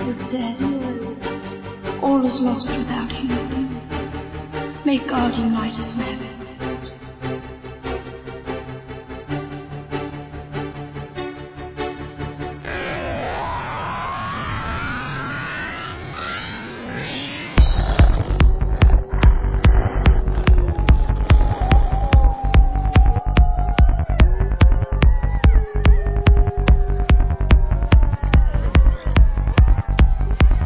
is dead. All is lost without him. May God unite us next.